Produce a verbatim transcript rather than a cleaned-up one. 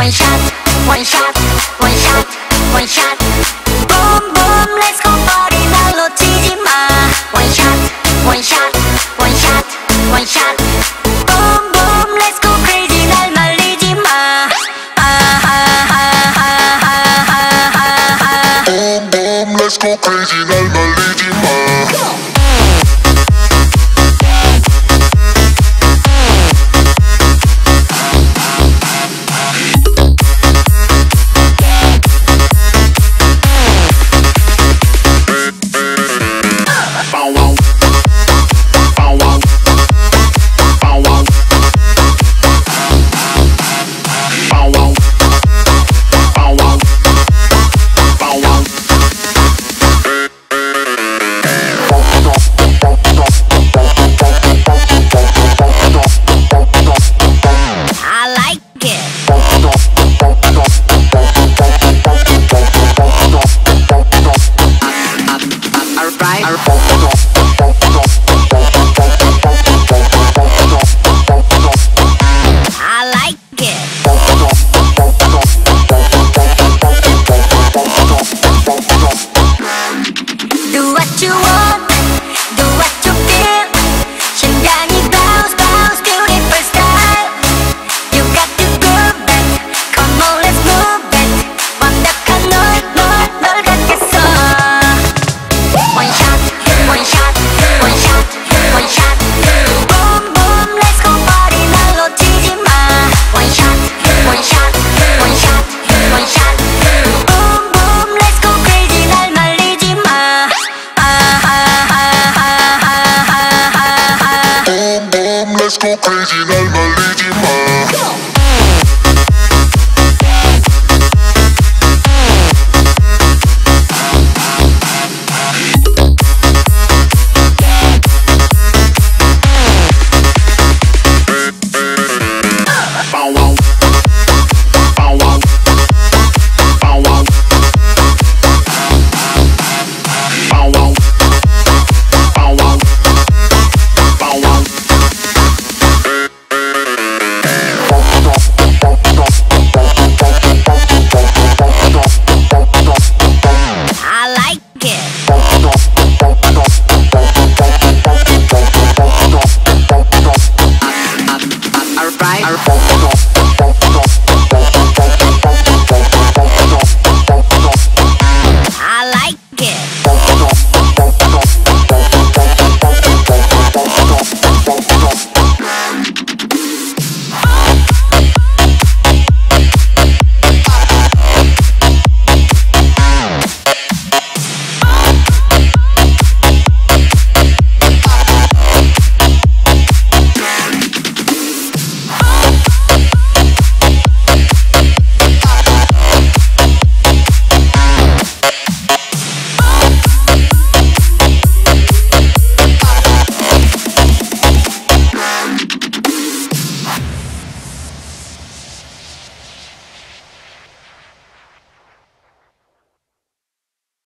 one shot, one shot, one shot, one shot. Boom boom, let's go party 날 놓치지 마. One shot, one shot, one shot, one shot. Boom boom, let's go crazy 날 말리지 마. 아하하하하하하하. Boom boom, let's go crazy 날 말리지 마. I like it.